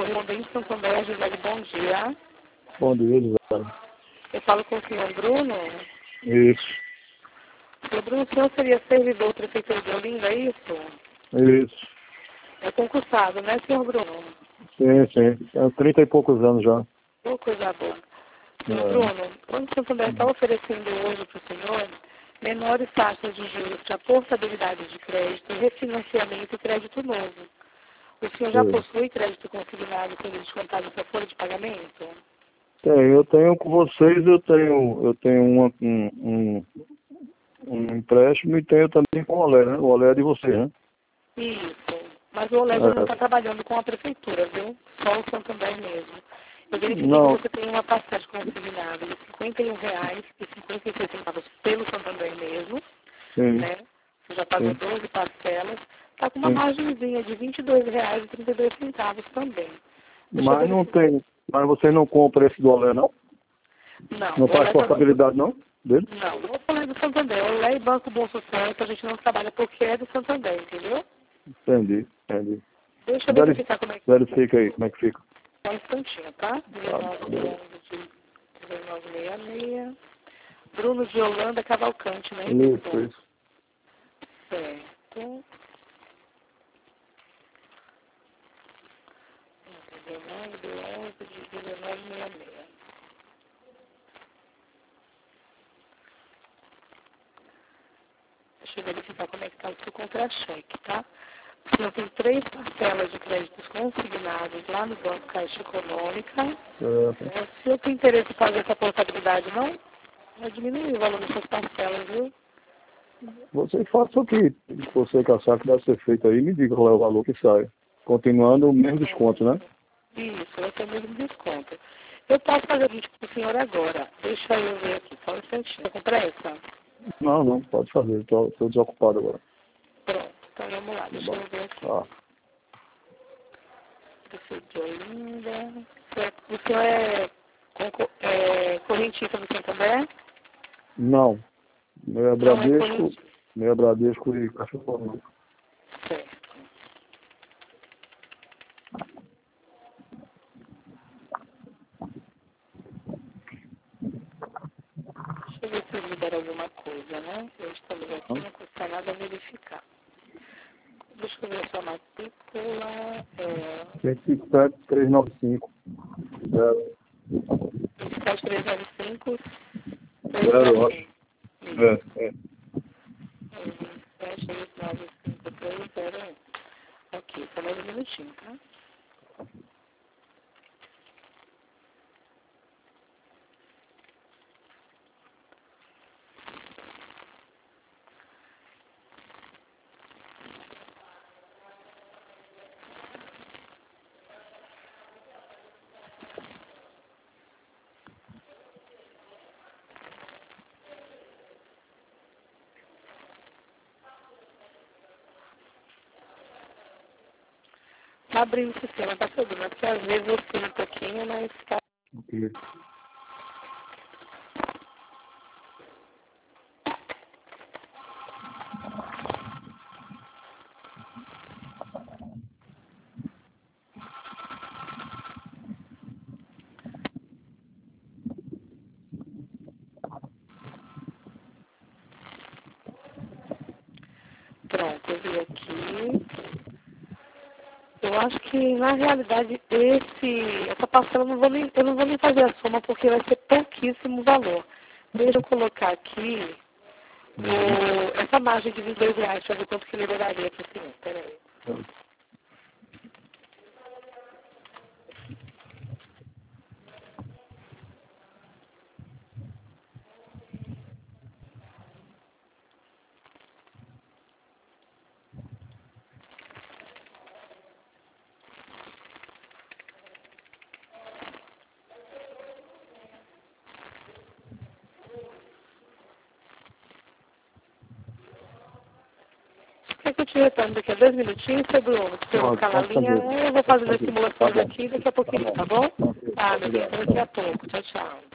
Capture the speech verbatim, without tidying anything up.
correspondente Santander, Gisele, bom dia. Bom dia, Gisele. Eu falo com o senhor Bruno. Isso. Senhor Bruno, o senhor seria servidor da Prefeitura de Olinda, é isso? Isso. É concursado, né, senhor Bruno? Sim, sim. Tenho trinta e poucos anos já. Oh, coisa boa. Senhor É. Bruno, o Banco Santander está oferecendo hoje para o senhor menores taxas de juros para portabilidade de crédito, refinanciamento e crédito novo. O senhor já Sim. possui crédito consignado com descontado na sua folha de pagamento? Tenho, eu tenho com vocês, eu tenho, eu tenho uma, um, um, um empréstimo e tenho também com o Olé, né? O Olé é de vocês, né? Isso. Mas o Olé já não está trabalhando com a prefeitura, viu? Só o Santander mesmo. Eu verifiquei Não. que você tem uma passagem consignada de cinquenta e um reais e cinquenta e seis centavos pelo Santander mesmo, Sim. né? Você já pagou Sim. doze parcelas. Está com uma Sim. margenzinha de vinte e dois reais e trinta e dois centavos também. Deixa eu Mas não verificar. tem. Mas você não compra esse do Olé, não? Não, Não o faz Olé tá... portabilidade, não? Dele? Não, vou falar do Santander. O Olé e Banco Bom Sucesso a gente não trabalha porque é do Santander, entendeu? Entendi, entendi. Deixa eu Veri- verificar como é que Verifica aí, como é que fica. Só um instantinho, tá? Tá, beleza. dezenove sessenta e seis. Bruno de Holanda Cavalcante, né? Isso, isso. Certo. dezenove de onze de dezenove sessenta e seis. Deixa eu verificar como é que está o seu contra-cheque, tá? O senhor tem três parcelas de créditos consignados lá no Banco Caixa Econômica. Certo. É, se o senhor tem interesse em fazer essa portabilidade, não? Vai diminuir o valor dessas parcelas, viu? Você faça o que você caçar que deve ser feito aí, me diga qual é o valor que sai. Continuando o mesmo desconto, né? Isso, vai ter o mesmo desconto. Eu posso fazer o seguinte para o senhor agora. Deixa eu ver aqui, só um instantinho. Tá com pressa? Não, não, pode fazer, estou desocupado agora. Pronto, então vamos lá, Tá deixa bom. eu ver aqui. Tá. Prefeito de Olinda. O senhor é, concor- é correntista do Santander? Não, meu é Não é Bradesco, correntista. meu é Bradesco e Caixa Econômica. Certo. Deixa eu ver se eu libero alguma coisa, né? Eu estamos aqui, não custa nada verificar. Deixa eu ver a sua matrícula. É... cento e sete, trezentos e noventa e cinco. Zero. vinte e sete, trezentos e cinco, Zero, eu acho. Isso. É, é. vinte e sete, oito, nove, cinco, três, zero, um. Ok, só mais um minutinho, tá? Tá abrindo o sistema, tá tudo, né? Porque às vezes eu fui um pouquinho, mas tá. Ok. Pronto, eu vi aqui. Eu acho que, na realidade, esse, essa parcela eu não, vou nem, eu não vou nem fazer a soma porque vai ser pouquíssimo valor. Deixa eu colocar aqui o, essa margem de vinte e dois reais para ver quanto que liberaria para o senhor. Peraí. Quer que eu te retorne daqui a dois minutinhos, seu Bruno? Se eu Pode, ficar na pode linha, fazer. eu vou Pode fazer as fazer. Tá simulações bom. aqui daqui a Tá pouquinho, bom. tá bom? Ok, Tá, meu bem, obrigado. daqui a pouco. Tchau, tchau.